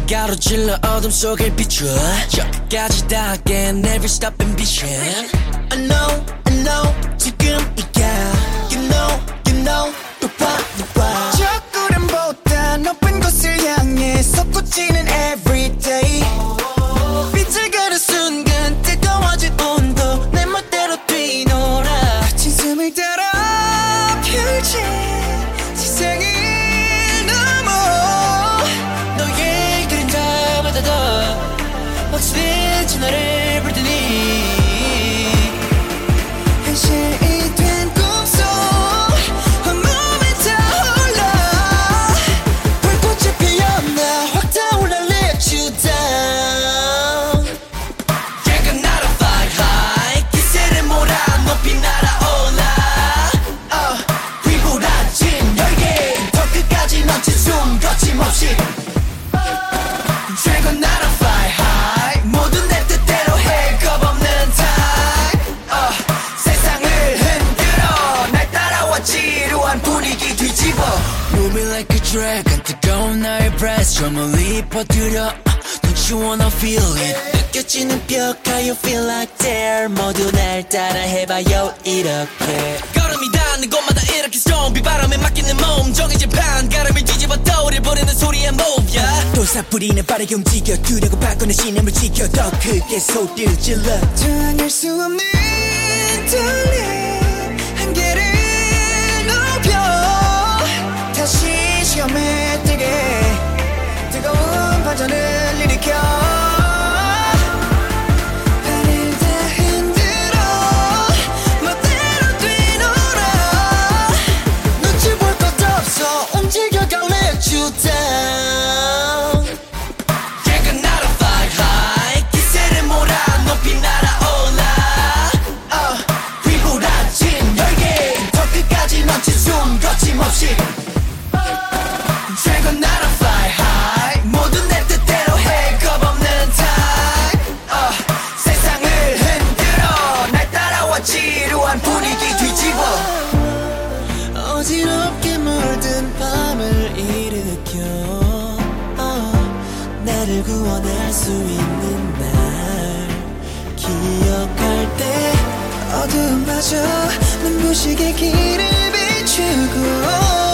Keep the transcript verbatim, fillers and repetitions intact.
가로질러 어둠 속을 비춰 저 끝까지 닿게 Never stop ambition I know, I know 지금 이게 You know, you know 또봐 또봐 저 구름보다 높은 곳을 향해 솟구치는 everyday 빛을 가는 순간 뜨거워진 온도 내 멋대로 뛰놀아 거친 숨을 따라 펼친 세상을 넘어 너의 그림자보다 더 어찌됐지 나를 볼 테니 현실이 된 꿈속 온몸에 타올라 불꽃이 피었나 확 타올라 let you down 얘가 날아 fly high 기세를 몰아 높이 날아올라 uh, 휘몰아진 열기 더 끝까지 넘친 숨 거침없이 얘가 날아 fly high 모두 내 뜻대로 해 겁없는 time uh, 세상을 흔들어 날 따라와 지루한 분위기 뒤집어 Moving like a dragon 뜨거운 나의 breath 저 멀리 퍼뜨려 Don't you wanna feel it 느껴지는 벽 How you feel like there 모두 날 따라 해봐요 이렇게 걸음이 닿는 곳마다 이렇게 storm 비바람에 맡기는 몸 정해진 판가름을 뒤집어 떠오를 보내는 소리에 move yeah 도사뿌리는 빠르게 움직여 두려고 바꿔내 신념을 지켜 더 크게 소리를 질러 저항할 수 없는 떨림 한계를 높여 다시 시험에 뜨게 뜨거운 반전을 일으켜 발을 다 흔들어 멋대로 뛰놀아 눈치 볼 것 없어 움직여가 let you down 얘가 날아 fly high 기세를 몰아 높이 날아올라 uh, 휘몰아진 열기 더 끝까지 넘친 숨 거침없이 얘가 날아 fly high 모두 내 뜻대로 해 겁없는 time uh, 세상을 흔들어 날 따라와 지루한 분위기 뒤집어 어지럽게 물든 밤을 일으켜 어, 나를 구원할 수 있는 날 기억할 때 어두움마저 눈부시게 길을 비추고